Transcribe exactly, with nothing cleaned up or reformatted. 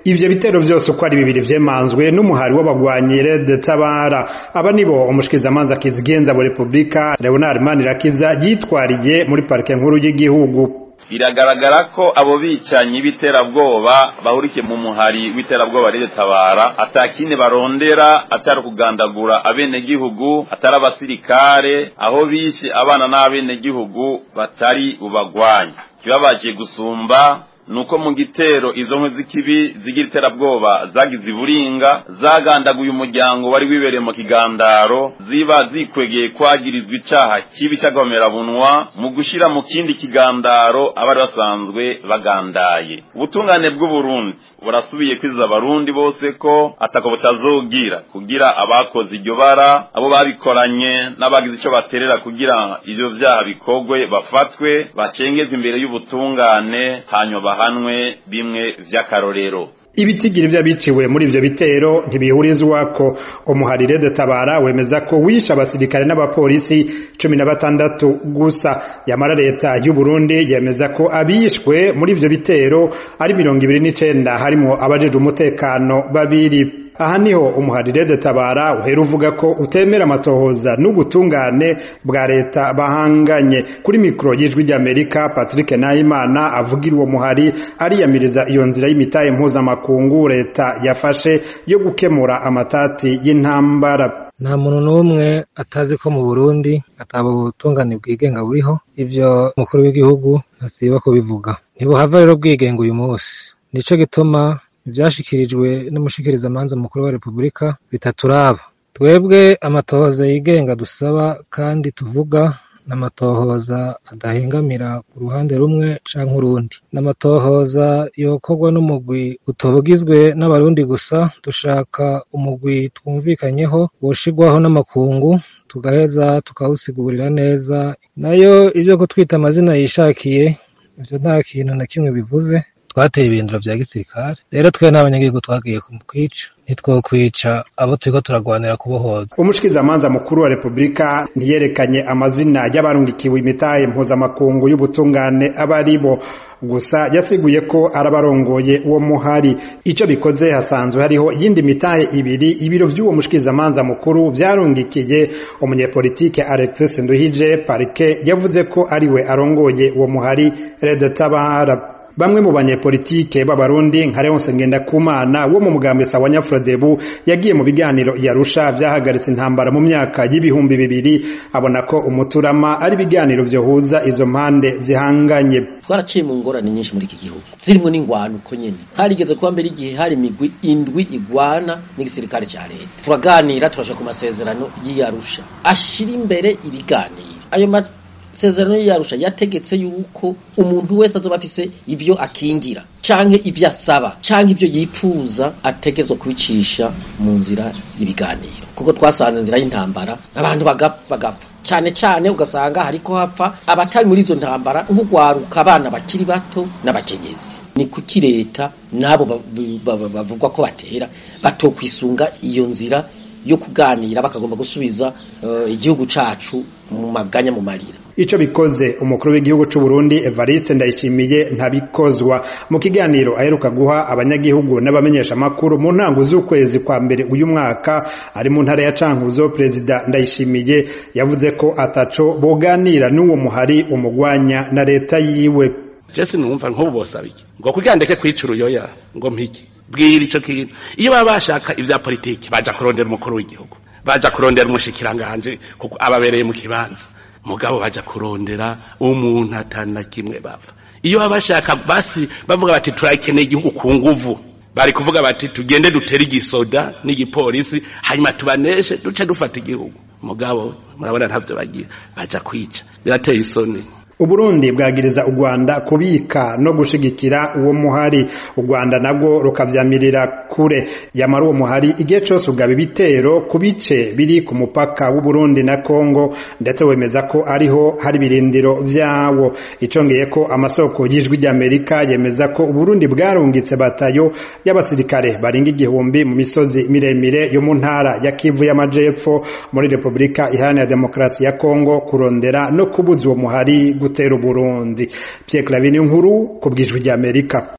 ivyo bitero vyose uko ari bibiri vyemanzwe n'umuhari w'abagwanyi Red Tabara. Aba nibo umushikizamanza kizigenza wa Republika Leonard Manirakiza yitwariye muri parike nkuru y'igihugu. Biragaragara ko abo bicanyi biterabwoba bahurikiye mu muhari w'iterabwoba Red Tabara atakine barondera atari kugandagura abene gihugu atari abasirikare aho bishe abana n'abene gihugu batari ubagwanya. Kibabaje gusumba nuko mu gitero izo nkwe z'ikibi zigira iterabwoba zagize iburinga zagandaguye umuryango wari wibereye mu kigandaro ziba zikwegeye kwagirizwa icaha kibi cyagomera bunwa mu gushira mu kindi kigandaro abari basanzwe bagandaye. Ubutungane bw'u Burundi burasubiye kwiza abarundi bose ko atako butazogira kugira abakoze iryo bara abo babikoranye n'abagize ico baterera kugira ivyo vyaha bikogwe bafatwe bashengeze imbere y'ubutungane hanyuma hanwe bimwe vy'akarorero. Ibitigiri vy'abiciwe muri ivyo bitero ntibihurizwako. Umuhari Red Tabara wemeza ko wisha abasirikare n'abapolisi cumi na batandatu gusa. Yamara leta y'u Burundi yemeza ko abishwe muri ivyo bitero ari mirongo ibiri n'icenda harimo abajeje umutekano babiri. Aha niho umuhari Red Tabara uhera uvuga ko utemera amatohoza n'ubutungane bwa leta bahanganye. Kuri mikro y'ijwi ry'Amerika Patrick Nahimana avugira uwo muhari ariyamiriza iyo nzira y'imitahe mpuzamakungu leta yafashe yo gukemura amatati y'intambara. Nta muntu n'umwe atazi ko mu Burundi ataba ubutungane bwigenga buriho, ivyo umukuru w'igihugu ntasiba kubivuga. Ntibuhava rero bwigenga uyu munsi, nico gituma ivyashikirijwe n'umushikirizamanza mukuru wa Republika bitaturaba. Twebwe amatohoza yigenga dusaba kandi tuvuga n'amatohoza adahengamira ku ruhande rumwe canke urundi, n'amatohoza yokorwa n'umugwi utobugizwe n'abarundi gusa. Dushaka umugwi twumvikanyeho woshigwaho n'amakungu tugaheza tukawusigurira neza. Nayo ivyo kutwita amazina yishakiye ivyo nta kintu na kimwe bivuze. Twateye ibindiro vya gisirikare, rero twe n'abanyagihugu twagiye kwica, ntitwokwica abo turiko turagwanira kubohoza. Umushikizamanza mukuru wa Republika ntiyerekanye amazina y'abarungikiwe imitahe mpuzamakungu y'ubutungane abaribo, gusa yasiguye ko arabarongoye uwo muhari. Ico bikoze hasanzwe hariho yindi mitahe ibiri ibiro vy'uwo mushikizamanza mukuru vyarungikiye umunyepolitike Alexis Nduhije. Parike yavuze ko ariwe arongoye uwo muhari Red Tabara. Bamwe mu banyepolitike b'abarundi nka Leonce Ngendakumana wo mu mugambi wa Nyafrodebu yagiye mu biganiro yarusha vyahagaritse intambara mu myaka y'ibihumbi bibiri, abona ko umuturama ari biganiro vyohuza izo mpande zihanganye. Twaraciye mu ngorane nyinshi muri iki gihugu zirimo n'ingwano uko nyene, harigeze kuba mbere igihe hari imigwi indwi igwana n'igisirikare ca leta. Turaganira turashaka ku masezerano y'Arusha ashira imbere ibiganiro. Ayo sezerano y'Arusha yategetse yuko umuntu wese azoba afise ivyo akingira canke ivyo asaba canke ivyo yipfuza ategerezwa kubicisha mu nzira y'ibiganiro, kuko twasanze inzira y'intambara abantu bagapfa cyane cyane, ugasanga hariko hapfa abatari muri izo ntambara nk'ugwaruka abana bakiri bato n'abakenyezi. Ni kuki leta nabo bavugwa ko batera batokwisunga iyo nzira yo kuganira bakagomba gusubiza uh, igihugu cacu mu maganya mu marira. Ico bikoze umukuru w'igihugu c'u Burundi Evariste Ndayishimiye ntabikozwa. Mu kiganiro aheruka guha abanyagihugu n'abamenyesha makuru mu ntango z'ukwezi kwa mbere uyu mwaka ari mu ntara ya Cankuzo, Perezida Ndayishimiye yavuze ko ataco boganira n'uwo muhari umugwanya na leta yiwe. Jesse numva nko bosabiki ngo kugandeke kwicuru yoya ngo mpiki bwira ico kintu. Iyo baba bashaka ivya politiki baja kurondera umukuru w'igihugu, baja kurondera umushikiranganje kuko ababereye mu kibanza, mugabo baja kurondera umuntu atana kimwe bava. Iyo baba bashaka basi bavuga bati turakeneye igihugu ku nguvu, bari kuvuga bati tugende dutere igisoda n'igipolisi hanyuma tubaneshe duce dufata igihugu. Mugabo murabona ntavyo bagira, baja kwica. Birateye isoni. Uburundi bwagiriza u Rwanda kubika no gushigikira uwo muhari, u Rwanda nabwo rukavyamirira kure. Yamara uwo muhari igihe cyose ugaba ibitero ku bice biri ku mupaka w'u Burundi na Kongo, ndetse wemeza ko ariho hari birindiro vyawo. Icongeye ko amasoko y'ijwi ry'Amerika yemeza ko u Burundi bwarungitse batayo y'abasirikare baringa igihumbi mu misozi miremire yo mu ntara ya Kivu y'Amajepfo muri Republika Iharanira Demokarasi ya Kongo kurondera no kubuza uwo muhari gutera Burundi. Pierre Clavin Nkuru ku bw'ijwi ry'Amerika.